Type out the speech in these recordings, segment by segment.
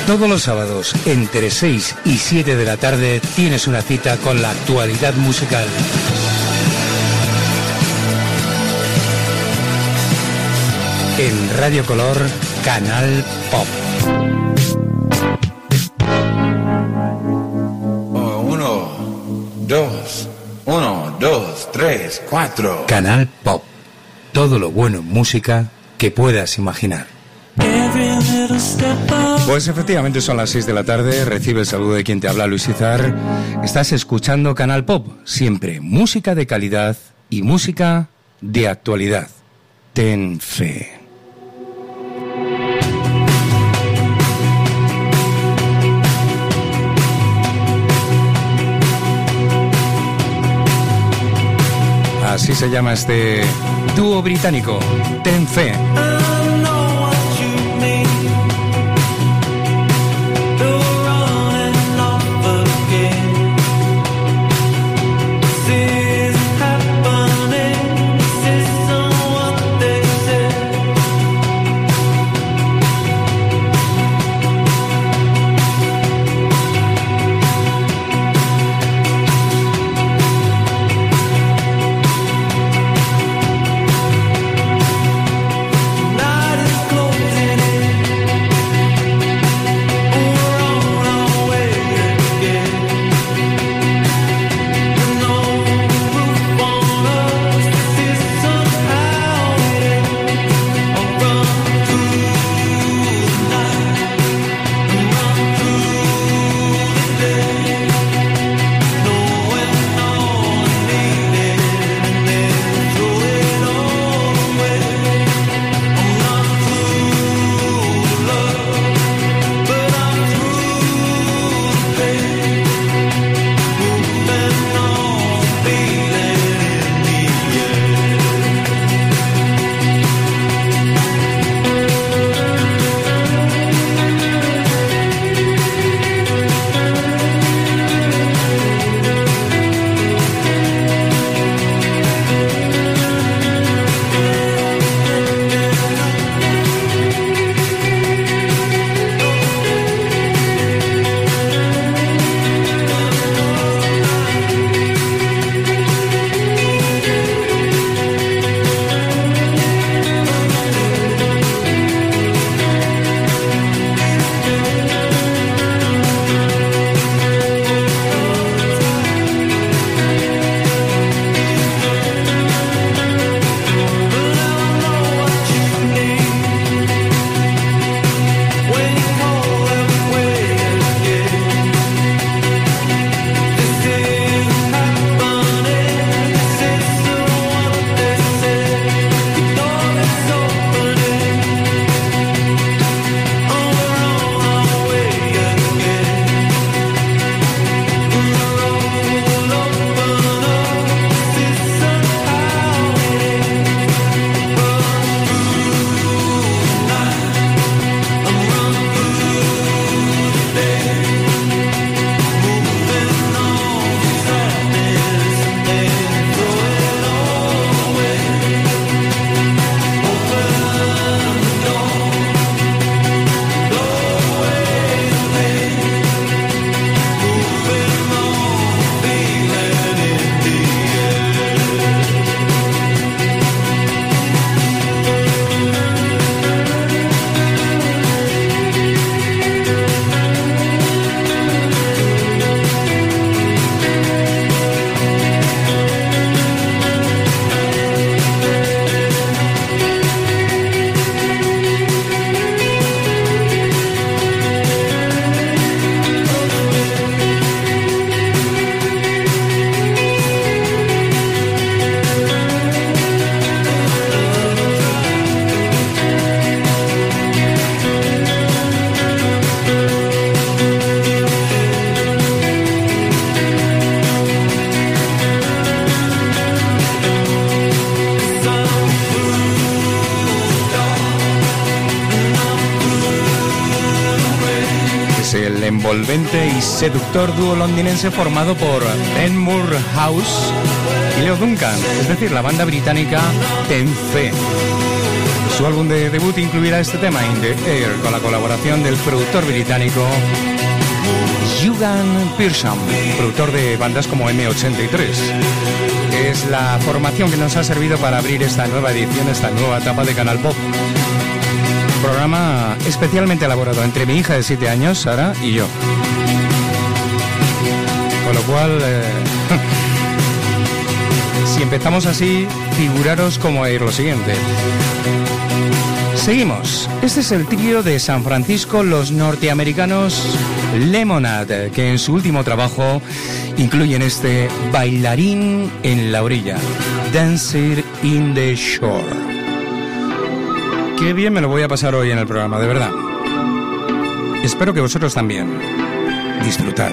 Todos los sábados, entre 6 y 7 de la tarde, tienes una cita con la actualidad musical. En Radio Color, Canal Pop. 1, 2, 3, 4. Canal Pop. Todo lo bueno en música que puedas imaginar. Pues efectivamente son las 6 de la tarde. Recibe el saludo de quien te habla, Luis Izar. Estás escuchando Canal Pop. Siempre música de calidad y música de actualidad. Ten fe. Así se llama este dúo británico, Ten Fe. Envolvente y seductor dúo londinense formado por Ben Moorhouse y Leo Duncan, es decir, la banda británica Ten Fe. Su álbum de debut incluirá este tema, In the Air, con la colaboración del productor británico Ewan Pearson, productor de bandas como M83. Es la formación que nos ha servido para abrir esta nueva edición, esta nueva etapa de Canal Pop. Programa especialmente elaborado entre mi hija de 7 años, Sara, y yo. Con lo cual, si empezamos así, figuraros cómo va a ir lo siguiente. Seguimos. Este es el trío de San Francisco, los norteamericanos Lemonade, que en su último trabajo incluyen este Bailarín en la orilla, Dancer in the Shore. Qué bien me lo voy a pasar hoy en el programa, de verdad. Espero que vosotros también. Disfrutar.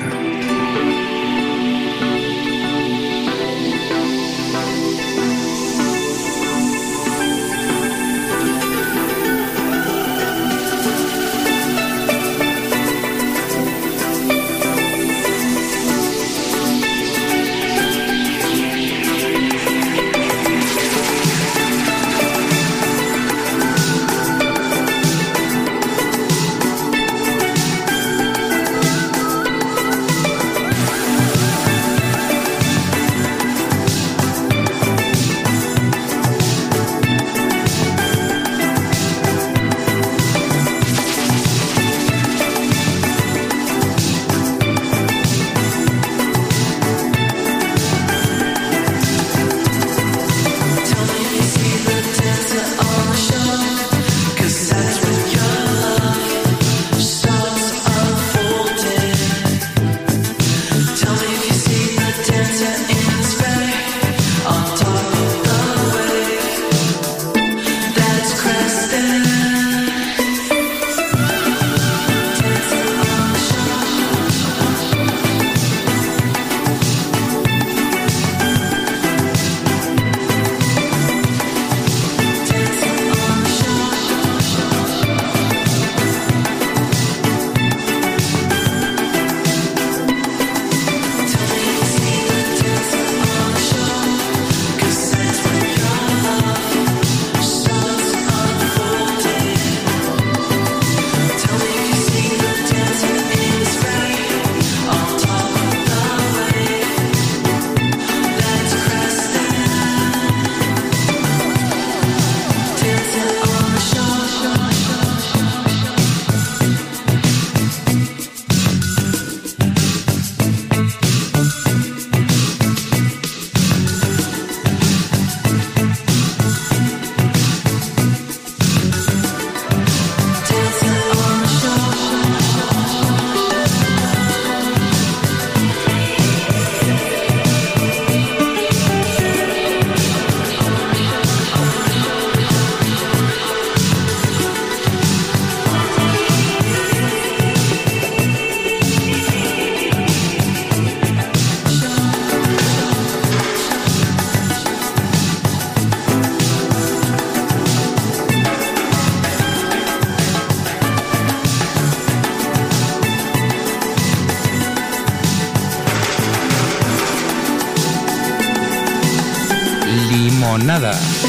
Nada.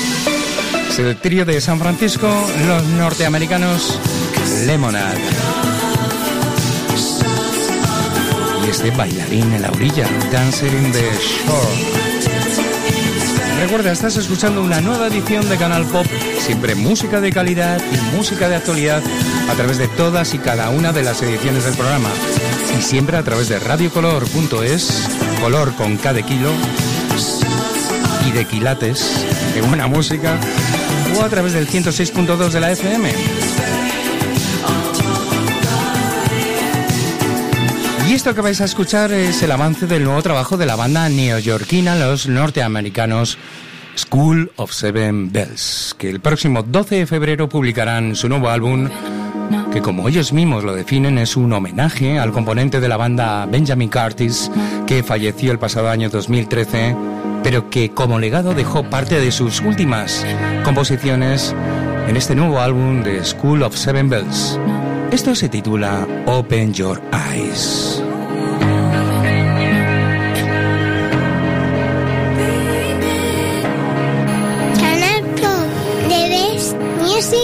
Es el trío de San Francisco, los norteamericanos Lemonade. Y este Bailarín en la orilla, Dancer in the Shore. Recuerda, estás escuchando una nueva edición de Canal Pop, siempre música de calidad y música de actualidad a través de todas y cada una de las ediciones del programa. Y siempre a través de radiocolor.es, color con K de kilo, y de quilates, de buena música, o a través del 106.2 de la FM. Y esto que vais a escuchar es el avance del nuevo trabajo de la banda neoyorquina, los norteamericanos School of Seven Bells, que el próximo 12 de febrero publicarán su nuevo álbum, que como ellos mismos lo definen es un homenaje al componente de la banda Benjamin Curtis, que falleció el pasado año 2013, pero que como legado dejó parte de sus últimas composiciones en este nuevo álbum de School of Seven Bells. Esto se titula Open Your Eyes. Canal Pop, The Best Music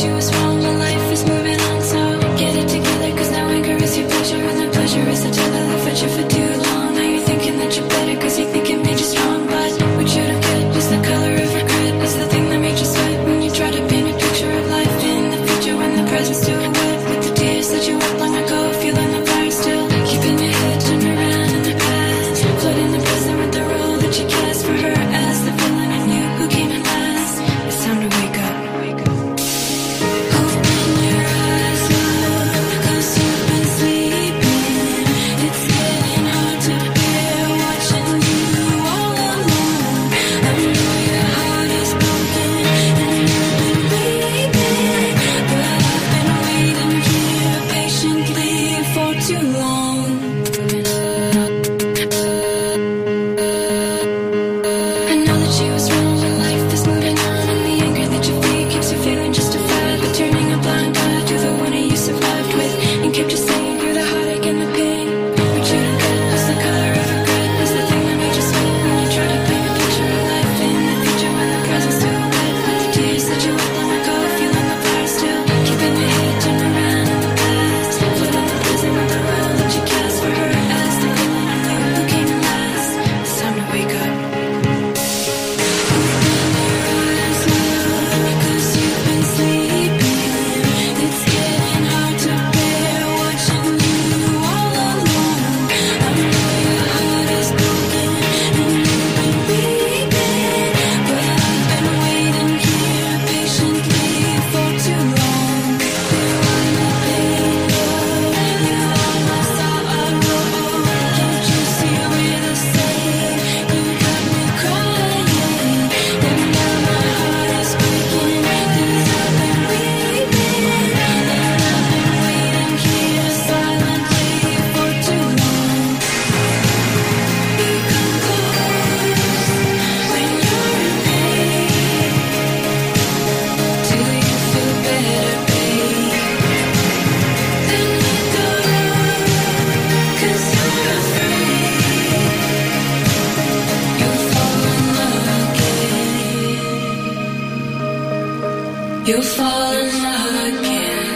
You'll fall in love again.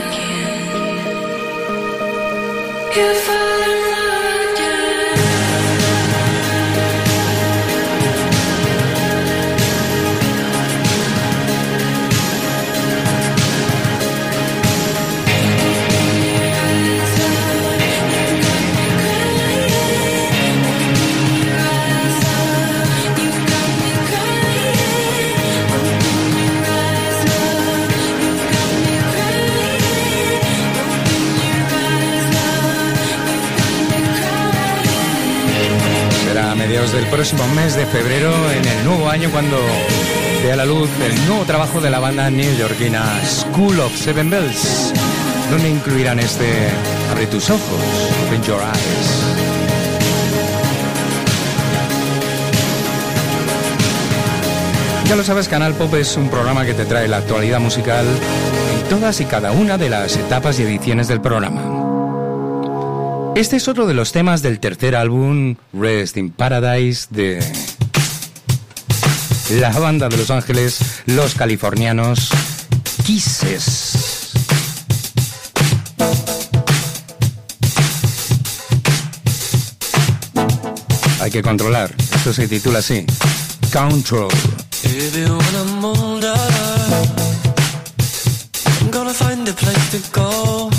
You'll fall in love again. A mediados del próximo mes de febrero, en el nuevo año, cuando vea la luz el nuevo trabajo de la banda neoyorquina School of Seven Bells, donde incluirán este Abre tus ojos, Open Your Eyes. Ya lo sabes, Canal Pop es un programa que te trae la actualidad musical en todas y cada una de las etapas y ediciones del programa. Este es otro de los temas del tercer álbum, Rest in Paradise, de la banda de Los Ángeles, los californianos Kisses. Hay que controlar, esto se titula así, Control. Baby, when I'm older, I'm gonna find a place to go.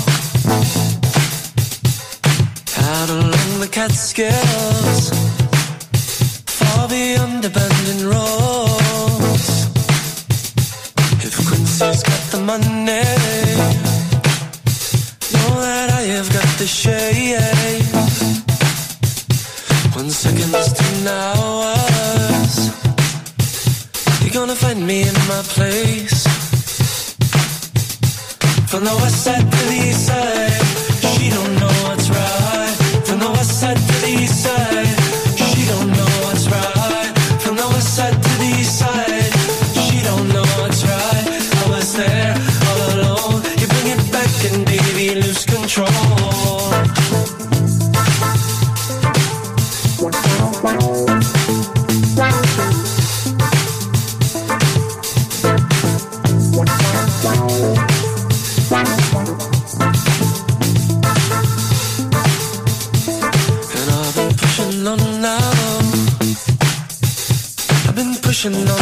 Out along the Catskills, far beyond abandoned roads. If Quincy's got the money, know that I have got the shade. 1 second is 10 hours. You're gonna find me in my place. From the west side to the east side, she don't know what's right. From the west side to the east side, she don't know what's right. From the west side to the east side, she don't know what's right. I was there all alone. You bring it back and baby lose control.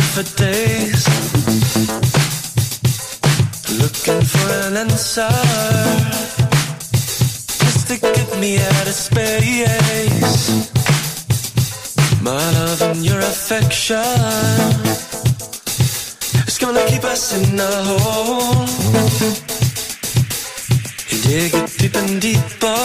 for days, looking for an answer, just to get me out of space. My love and your affection, it's gonna keep us in the hole. You dig it deep and deeper,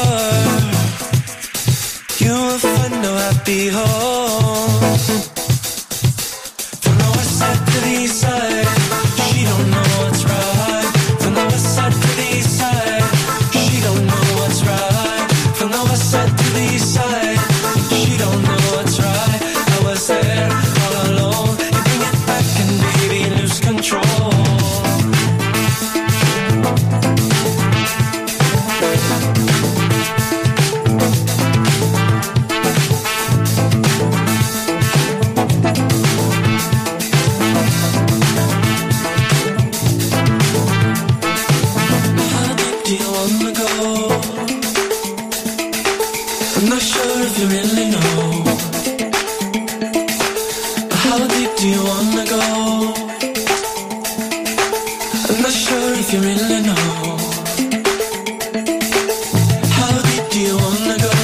you will find no happy home. From the west side to the east side, she don't know what's right. From the west side to the east side, she don't know what's right. From the west side to the east side, she don't know what's right. I was there all alone. You bring it back and baby lose control. I'm not sure if you really know. How deep do you wanna go? I'm not sure if you really know. How deep do you wanna go?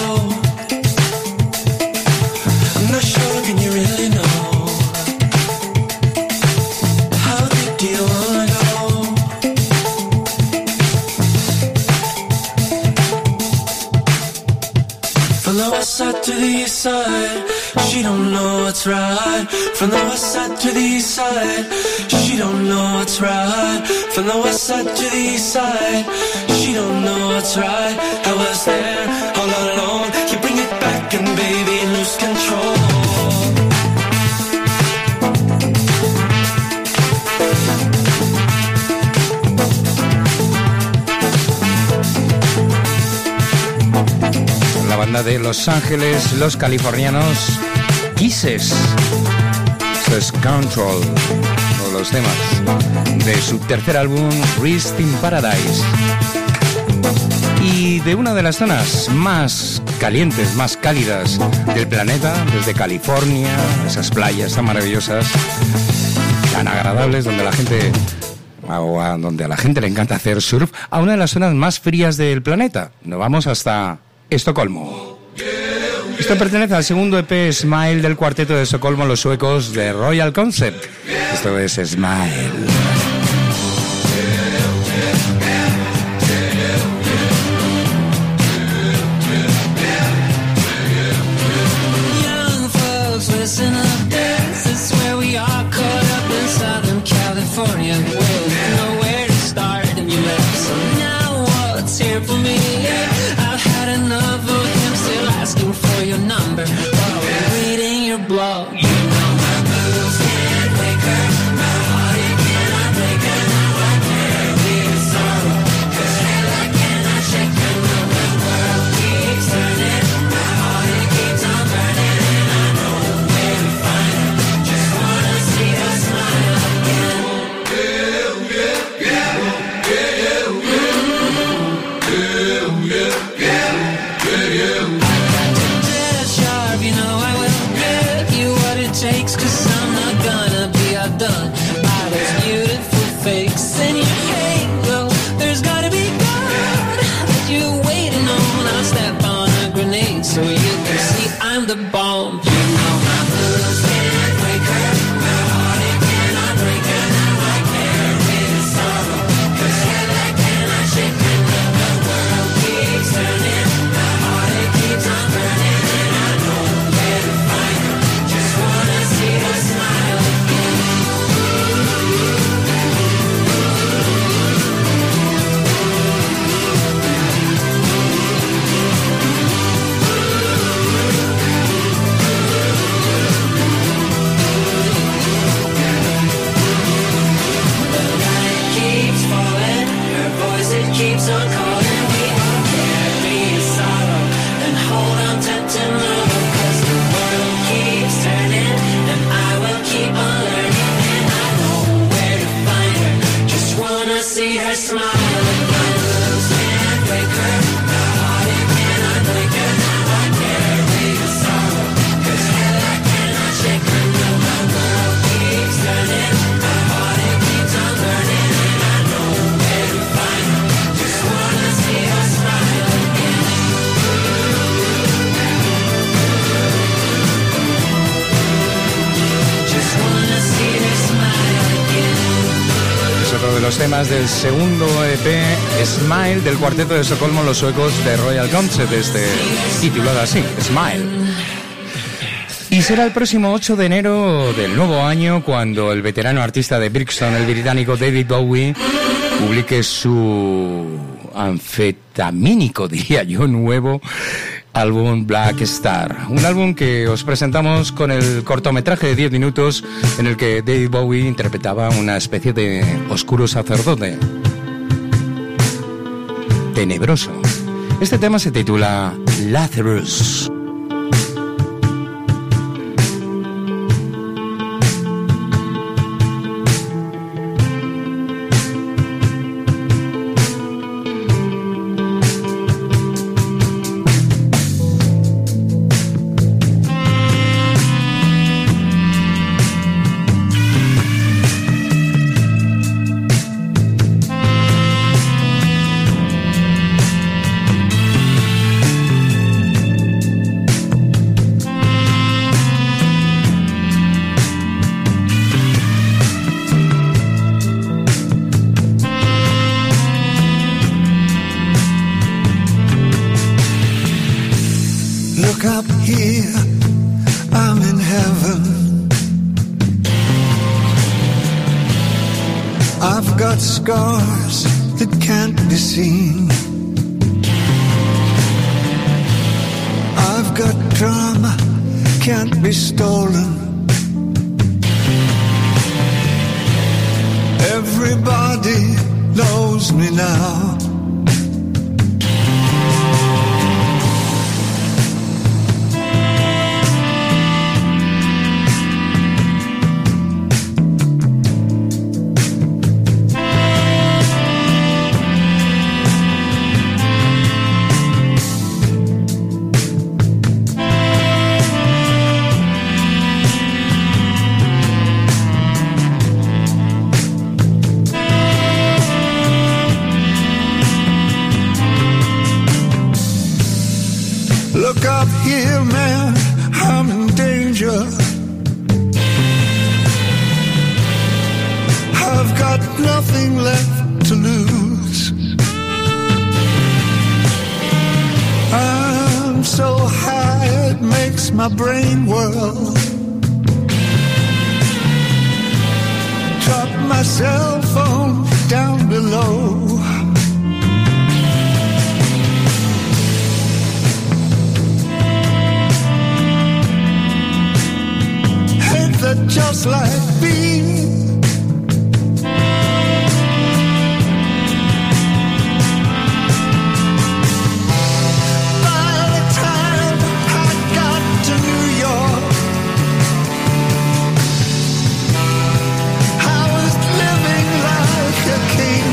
I'm not sure, can you really know? How deep do you wanna go? From the west side to the east side, she don't know what's right. From the west side to the east side, she don't know what's right. From the west side to the east side, she don't know what's right. I was there all alone. You bring it back and baby lose control. La banda de Los Ángeles, los californianos Kisses. Esto es Control, uno de los temas de su tercer álbum, Rest in Paradise. Y de una de las zonas más calientes, más cálidas del planeta, desde California, esas playas tan maravillosas, tan agradables, donde la gente, donde a la gente le encanta hacer surf, a una de las zonas más frías del planeta. Nos vamos hasta Estocolmo. Esto pertenece al segundo EP Smile del cuarteto de Estocolmo, los suecos de Royal Concept. Esto es Smile. Young folks, listen up, this is where we are, caught up in Southern California with nowhere to start and you left. So now what's here for me? I've had enough of him still asking for your number while reading your blog. You know my blues can't wake her, my heartache cannot break her. Now I carry the sorrow, 'cause hell I cannot shake her. Now the world keeps turning, my heartache keeps on burning, and I know where to find her. Just wanna see her smile again. Dead sharp, you know I will give you what it takes, 'cause I'm not gonna be outdone by those beautiful fakes in your halo. There's gotta be God that you're waiting on. I'll step on a grenade so you can see I'm the bomb. You know my blues can't wake her, my heartache cannot break her. Now I carry the sorrow, 'cause hell I cannot shake her. Now the world keeps turning, my heartache keeps on burning, and I know where to find her. Just wanna see her smile again. The night keeps falling, her voice it keeps on calling. We all carry a sorrow and hold on tight to love, 'cause the world keeps turning and I will keep on learning, and I know where to find her. Just wanna see her smile again. Blues can't wake her, my heartache cannot break her. Now I carry the sorrow, 'cause hell I cannot shake her. Now the world keeps turning. temas del segundo EP Smile del cuarteto de Estocolmo, los suecos de Royal Concept, titulado así, Smile. Y será el próximo 8 de enero del nuevo año cuando el veterano artista de Brixton, el británico David Bowie, publique su anfetamínico, diría yo, nuevo álbum Black Star. Un álbum que os presentamos con el cortometraje de 10 minutos en el que David Bowie interpretaba una especie de oscuro sacerdote tenebroso. Este tema se titula Lazarus. Scars that can't be seen. I've got drama, can't be stolen. Everybody knows me now. Look up here, man, I'm in danger. I've got nothing left to lose. I'm so high it makes my brain whirl. Drop my cell phone down below. That just like me. By the time I got to New York, I was living like a king.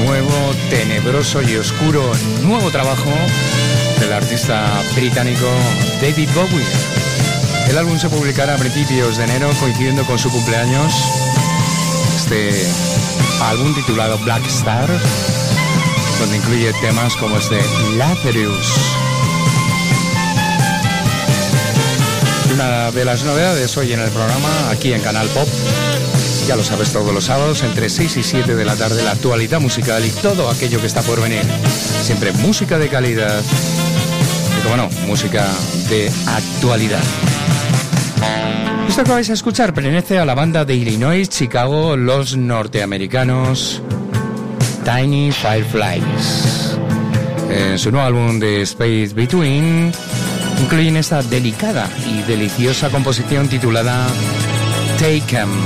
nuevo, tenebroso y oscuro nuevo trabajo del artista británico David Bowie. El álbum se publicará a principios de enero, coincidiendo con su cumpleaños. Este álbum titulado Black Star, donde incluye temas como este Lazarus. Una de las novedades hoy en el programa, aquí en Canal Pop. Ya lo sabes, todos los sábados entre 6 y 7 de la tarde, la actualidad musical y todo aquello que está por venir. Siempre música de calidad y, como no, música de actualidad. Esto que vais a escuchar pertenece a la banda de Illinois, Chicago, los norteamericanos Tiny Fireflies. En su nuevo álbum de Space Between incluyen esta delicada y deliciosa composición titulada Take 'Em.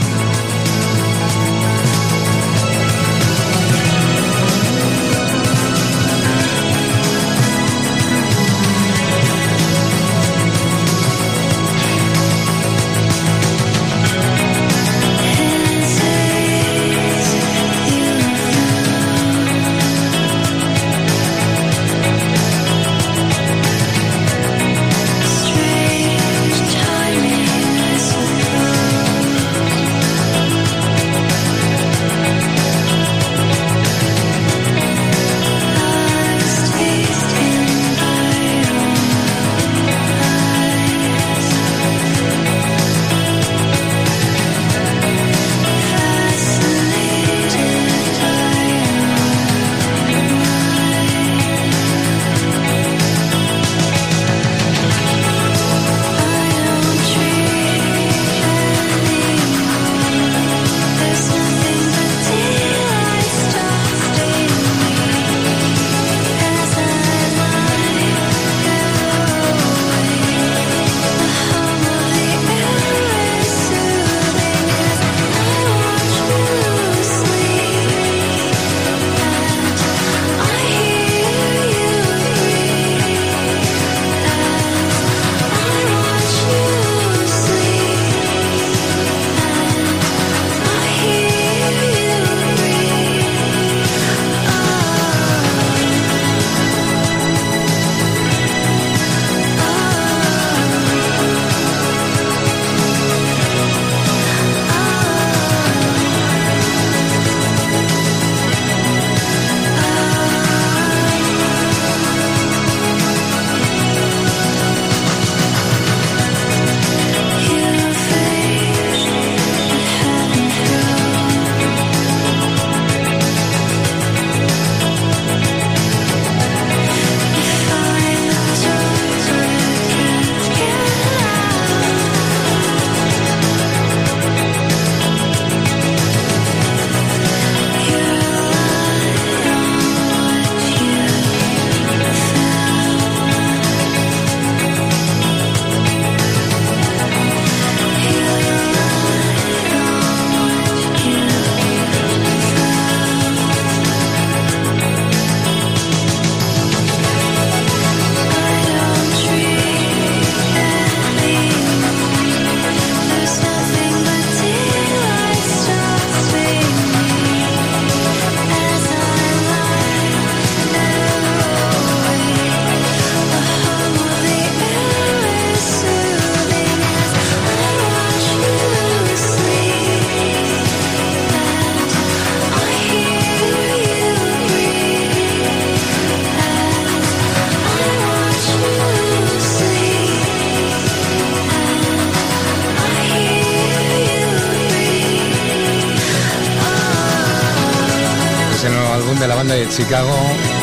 De la banda de Chicago,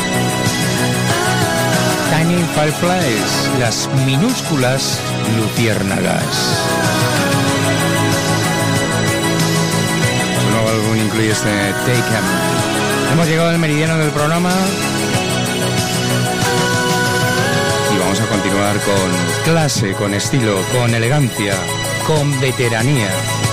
Tiny Fireflies, las minúsculas luciérnagas. Su nuevo álbum incluye este Take 'Em. Hemos llegado al meridiano del programa y vamos a continuar con clase, con estilo, con elegancia, con veteranía.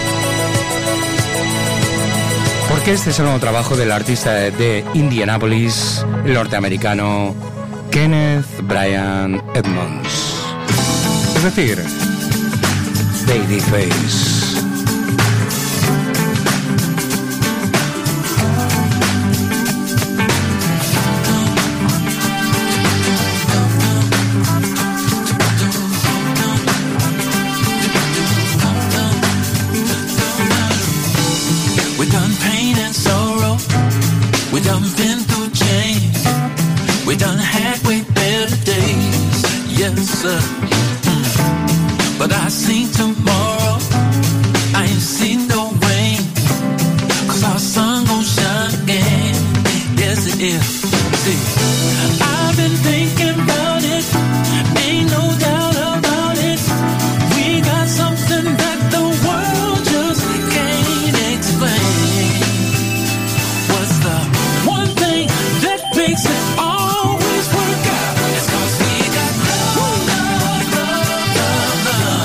Porque este es el nuevo trabajo del artista de Indianapolis, el norteamericano Kenneth Brian Edmonds. Es decir, Babyface. done been through change. We done had way better days. Yes, sir. But I seen tomorrow. I ain't seen no rain. 'Cause our sun gon' shine again. Yes, it is. See, I've been thinking about it. Ain't no doubt about it. We got something that the world just can't explain. What's the one thing that makes it always work out? It's 'cause we got love, love, love, love,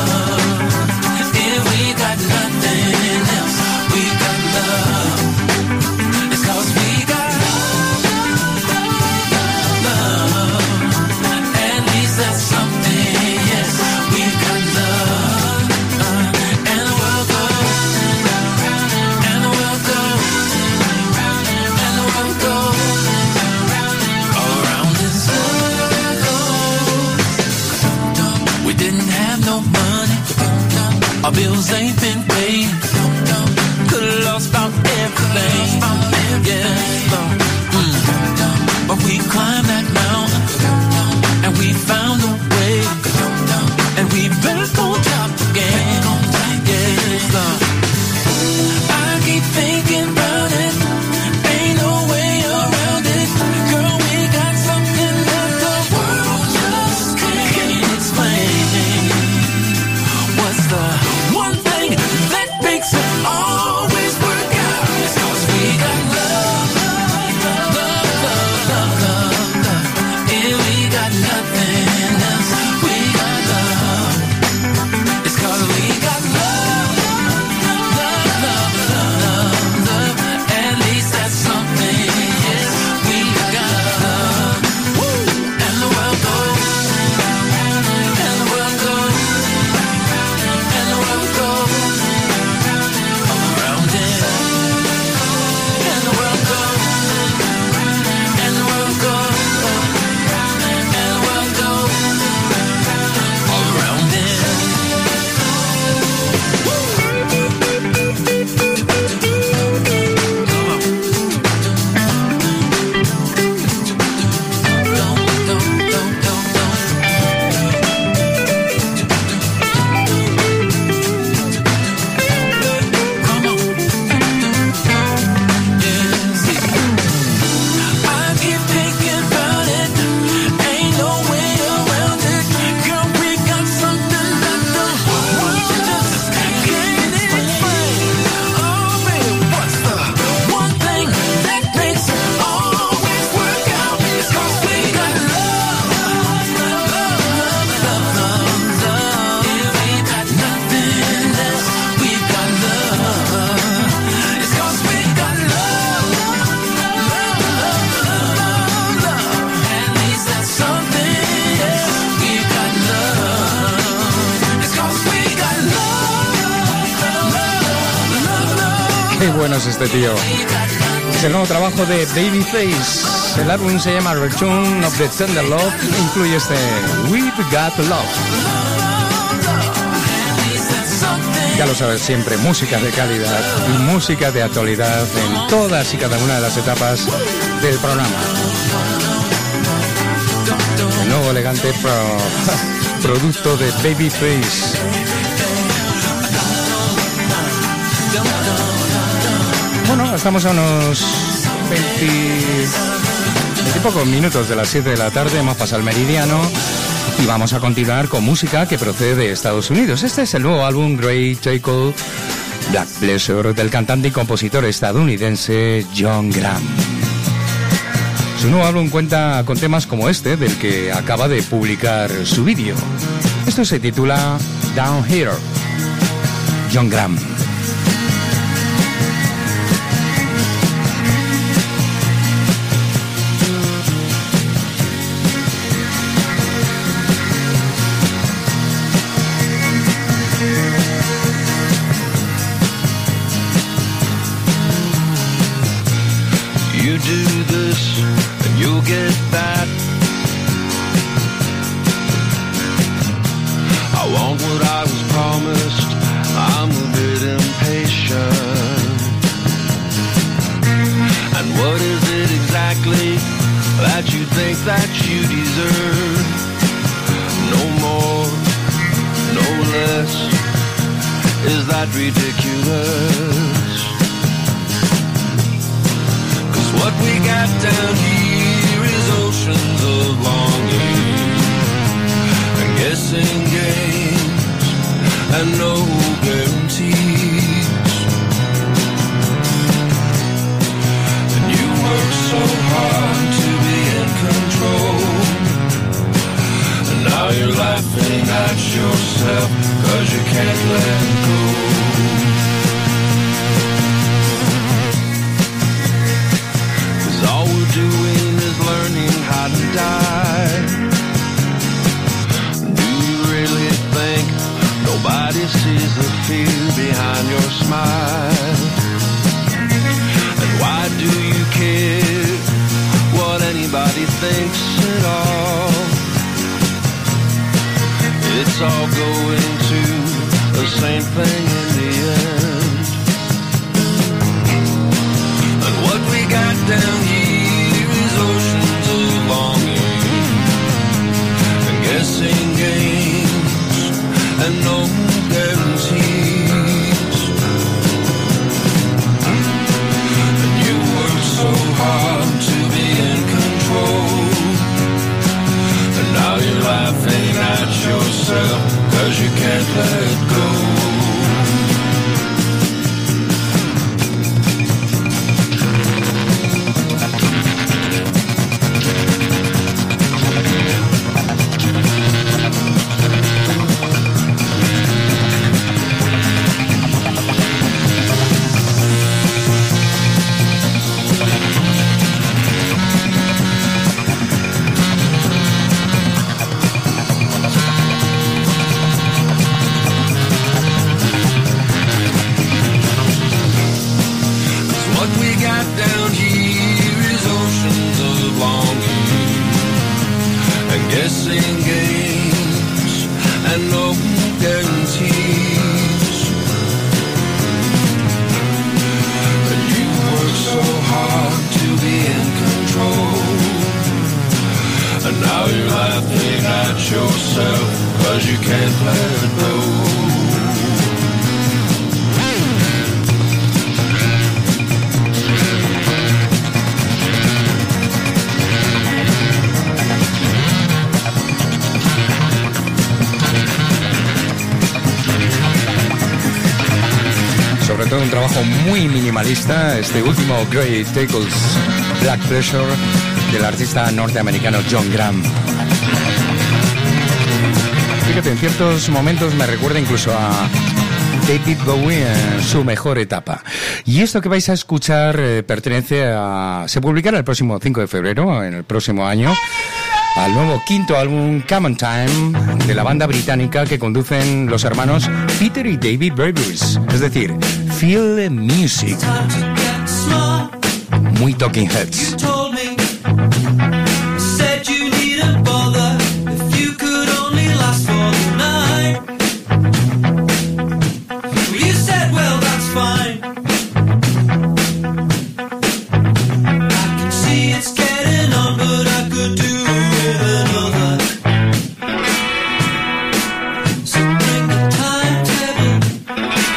love. If we got nothing else, we got love. It's 'cause we got love, love, love. At least that's something, yes, we got love. And the world goes, and the world goes, and the world goes around in circles. We didn't have no money, our bills ain't been paid. Could've lost about everything, yeah, but we climbed that mountain and we found a way, and we back on top again. Yes, I keep thinking about it. Ain't no way around it. Girl, we got something that the world just can't explain. What's the one thing that makes it always work out? It's 'cause we got love, love, love, love, love, love. If we got nothing else, we got love. It's 'cause we got love, love, love, love, love, love. At least that's something, yes, we got love. Woo! And the world goes, and the world goes, and the world goes around it. And the world goes, and the world goes, and the world goes around it. I keep thinking about it. Ain't no way around it. Girl, we got something that the world just can't explain. Oh, baby, what's the one thing that makes it always work out? It's 'cause we got love, love, love, love, love, love. If we got nothing else, we got love. It's 'cause we got love, love, love, love, love. At least that's something, yes, we got love. It's 'cause we got love, love, love, love. Qué bueno es este tío. Es el nuevo trabajo de Babyface. El álbum se llama Return of the Tender Love. Incluye este We've Got Love. Ya lo sabes, siempre música de calidad y música de actualidad en todas y cada una de las etapas del programa. El nuevo elegante producto de Babyface. Bueno, estamos a unos 20 y pocos minutos de las 7 de la tarde, hemos pasado el meridiano y vamos a continuar con música que procede de Estados Unidos. Este es el nuevo álbum Great Jacob Black Pleasure del cantante y compositor estadounidense John Graham. Su nuevo álbum cuenta con temas como este, del que acaba de publicar su vídeo. Esto se titula Down Here. John Graham. You do this and you'll get that. I want what I was promised. I'm a bit impatient. And what is it that you deserve. No more, no less. Is that ridiculous? 'Cause what we got down here is oceans of longing and guessing games and no guarantees. And you work so hard to be in control, and now you're laughing at yourself 'cause you can't let go. 'Cause all we're doing is learning how to die. Do you really think nobody sees the fear behind your smile? And why do you care what anybody thinks at all? It's all going to the same thing in the end. And what we got down here is oceans of longing and guessing games and no guarantees. And you work so hard to be in control, and now you're laughing at yourself 'cause you can't let go. Un trabajo muy minimalista, este último Great Tackles Black Pleasure del artista norteamericano John Graham. Fíjate, en ciertos momentos me recuerda incluso a David Bowie en su mejor etapa. Y esto que vais a escuchar pertenece a... se publicará el próximo 5 de febrero, en el próximo año, al nuevo quinto álbum Come on Time de la banda británica que conducen los hermanos Peter y David Bravers, es decir, Feel the Music. Muy Talking Heads.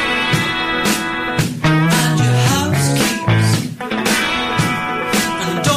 Don't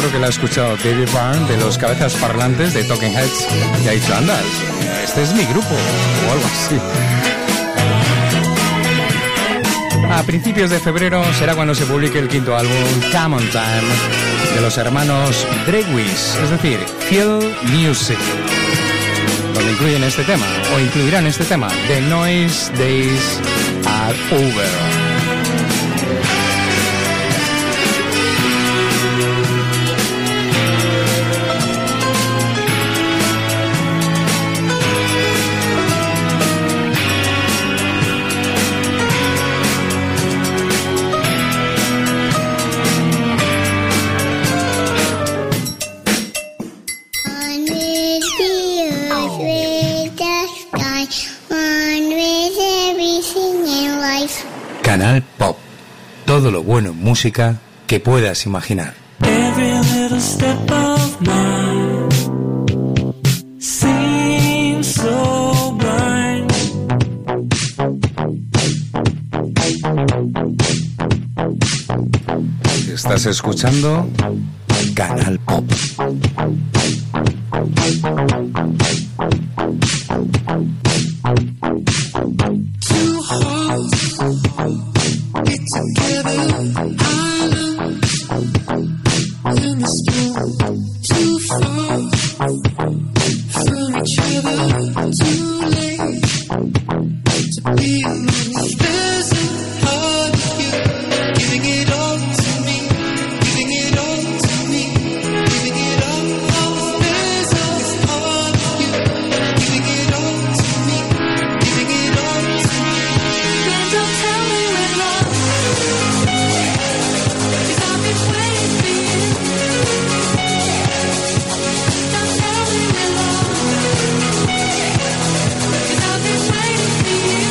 seguro que la ha escuchado David Byrne de los cabezas parlantes de Talking Heads y ha dicho, anda, este es mi grupo o algo así. A principios de febrero será cuando se publique el quinto álbum Come On Time de los hermanos Drewis, es decir, Feel Music, donde incluyen este tema, o incluirán este tema, The Noise Days Are Over. Canal Pop. Todo lo bueno en música que puedas imaginar. Every little step of mine seems so blind. Estás escuchando Canal Pop. Two hearts beat together, island in the storm. Too far from each other, too late to be alone. There's a part of you giving it all to me, giving it all to me, giving it all. There's a part of you giving it all to me, giving it all to me. Then don't tell me we're lost, 'cause I've been waiting for you. Don't tell me we're lost, 'cause I've been waiting for you.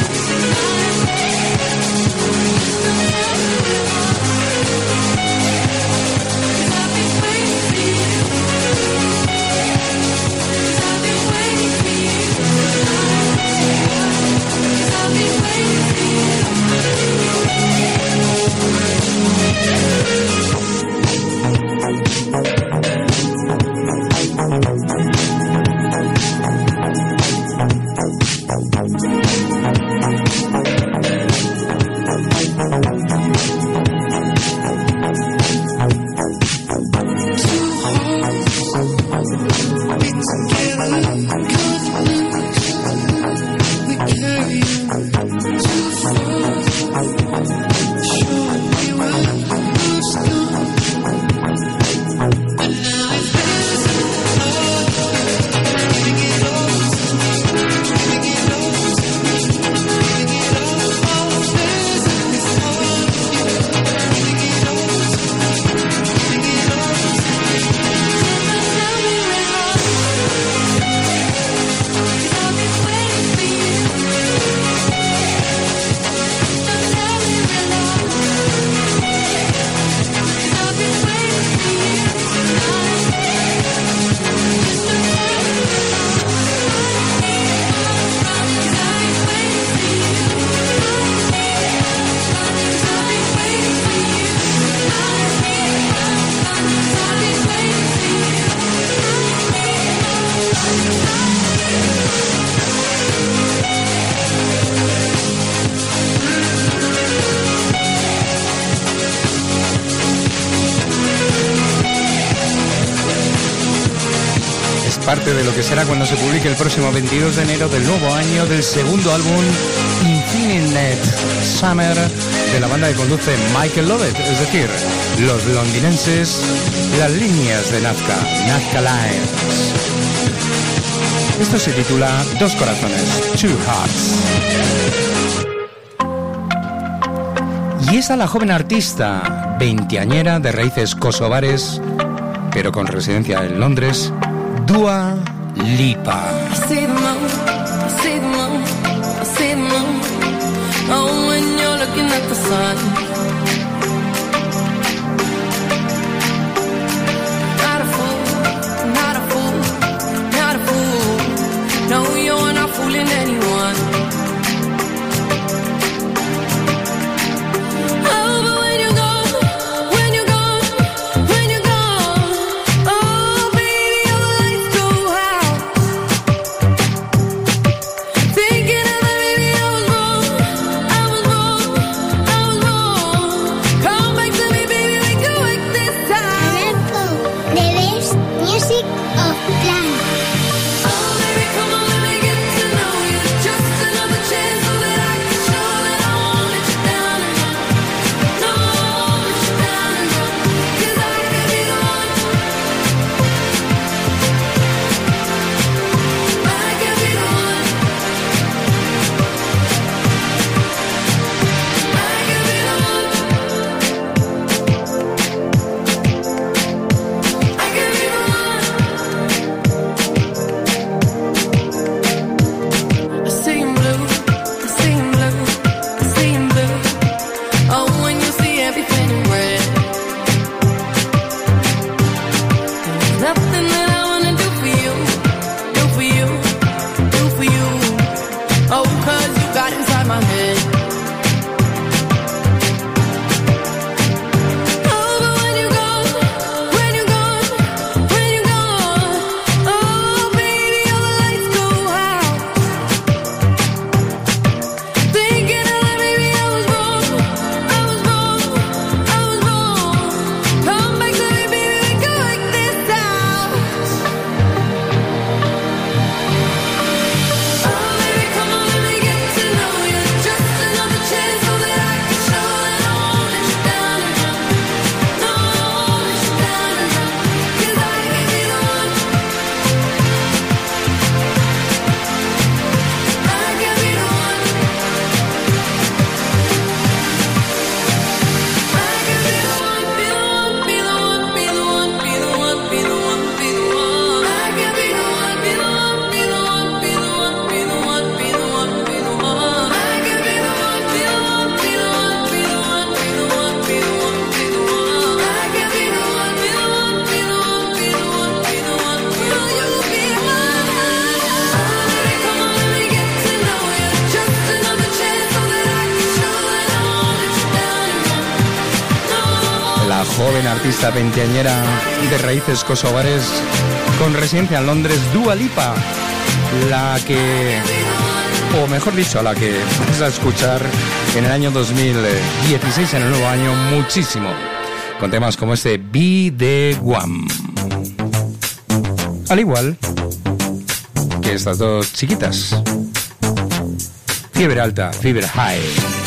Parte de lo que será cuando se publique el próximo 22 de enero del nuevo año del segundo álbum Infinite Summer de la banda que conduce Michael Lovett, es decir, los londinenses, las líneas de Nazca Lines. Esto se titula Dos Corazones, Two Hearts. Y es a la joven artista, veinteañera de raíces kosovares, pero con residencia en Londres, Dua Lipa. Oh, when you're looking at the sun. Not a fool, not a fool, not a fool. No, you're not fooling anyone. Oh, but when you're gone, when you're gone, when you're gone, joven artista veinteañera de raíces kosovares con residencia en Londres, Dua Lipa, la que, o mejor dicho, la que vamos a escuchar en el año 2016, en el nuevo año, muchísimo, con temas como este Be The One. Al igual que estas dos chiquitas, Fiebre Alta, Fever High.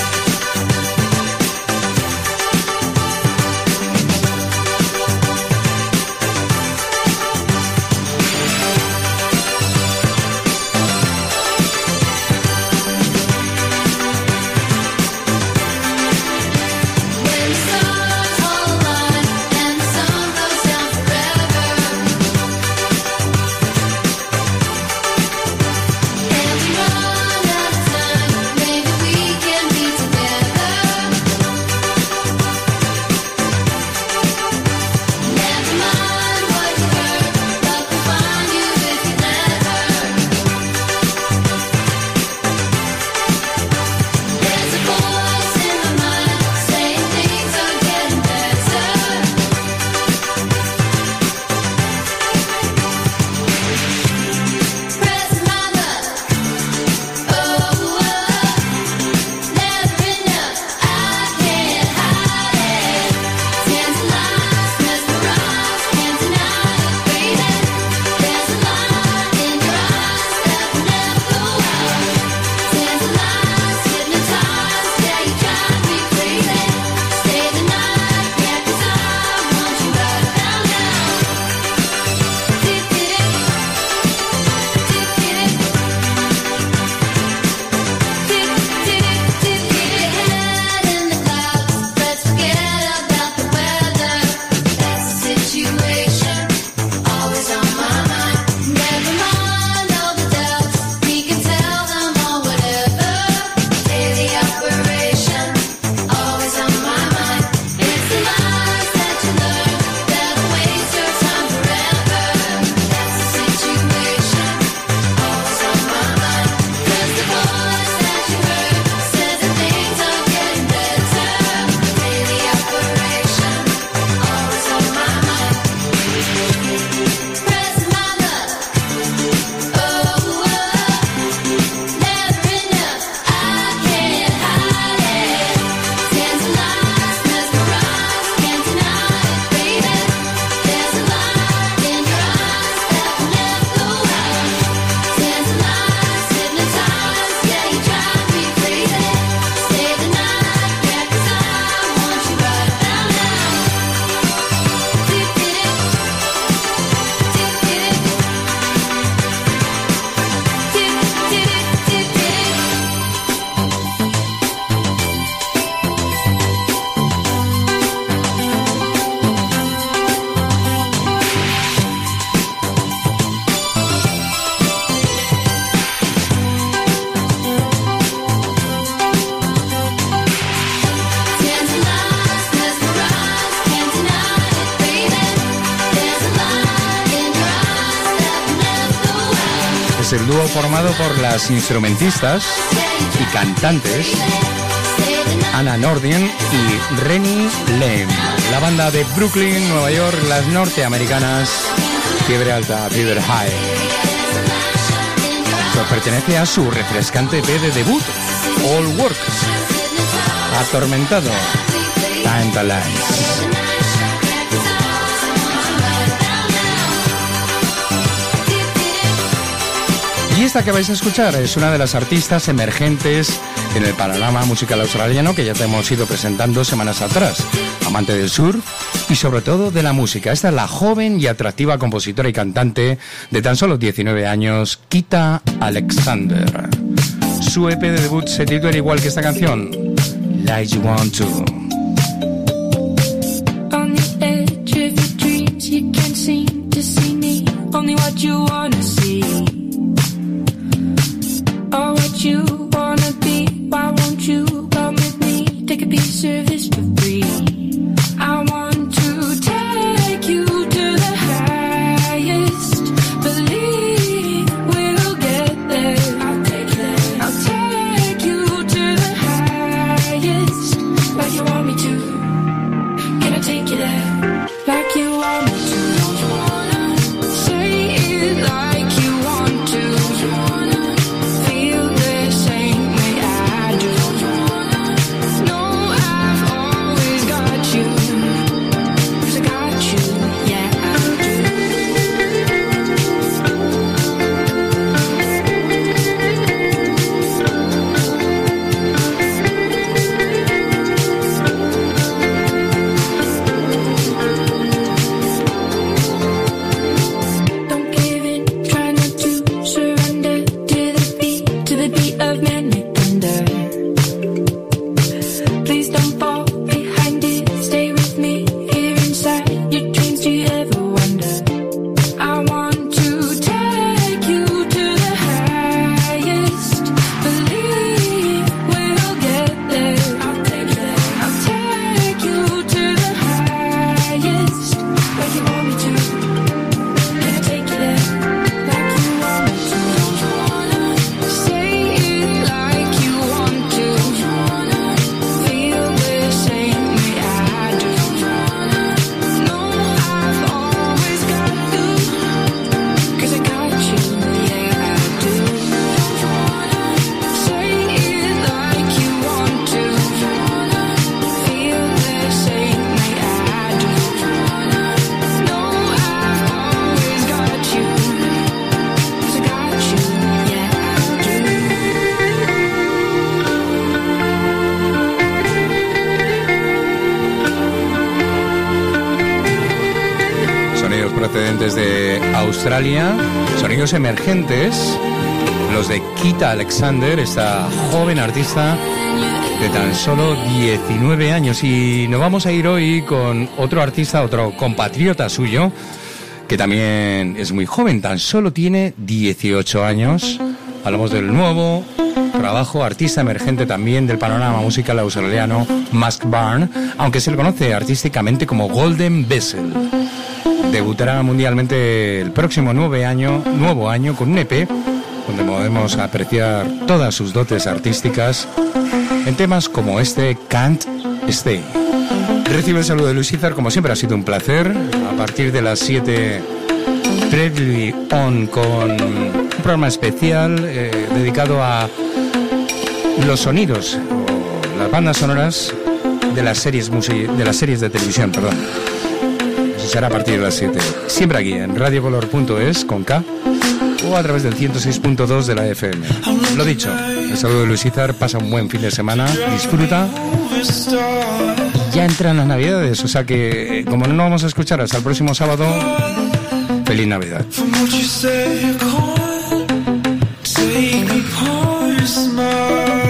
El dúo formado por las instrumentistas y cantantes Anna Nordin y Rennie Lane. La banda de Brooklyn, Nueva York, las norteamericanas Fiebre Alta, Fever High. Esto pertenece a su refrescante EP de debut, All Work. Atormentado, Tantalize. Y esta que vais a escuchar es una de las artistas emergentes en el panorama musical australiano que ya te hemos ido presentando semanas atrás. Amante del surf y sobre todo de la música. Esta es la joven y atractiva compositora y cantante de tan solo 19 años, Kita Alexander. Su EP de debut se titula igual que esta canción, Like You Want To. On the edge of your dreams, you can't seem to see me. Only what you wanna see. Oh, what you wanna be. Why won't you come with me? Take a piece of this for free. I want to take you to the highest. Believe we'll get there. I'll take you there. I'll take you to the highest. Like you want me to. Can I take you there? procedentes de Australia, sonidos emergentes, los de Kita Alexander, esta joven artista de tan solo 19 años. Y nos vamos a ir hoy con otro artista, otro compatriota suyo, que también es muy joven, tan solo tiene 18 años. Hablamos del nuevo trabajo, artista emergente también del panorama musical australiano, Musk Barn, aunque se le conoce artísticamente como Golden Vessel. Debutará mundialmente el próximo nuevo año con un EP donde podemos apreciar todas sus dotes artísticas en temas como este Can't Stay. Recibe el saludo de Luis Izar, como siempre ha sido un placer. A partir de las 7, Previously On, con un programa especial dedicado a los sonidos, o las bandas sonoras de las series de televisión, perdón. Eso será a partir de las 7. Siempre aquí en radiocolor.es con K o a través del 106.2 de la FM. Lo dicho, el saludo de Luis Izar, pasa un buen fin de semana, disfruta. Ya entran las Navidades, o sea que como no nos vamos a escuchar hasta el próximo sábado, feliz Navidad. Take me, smile.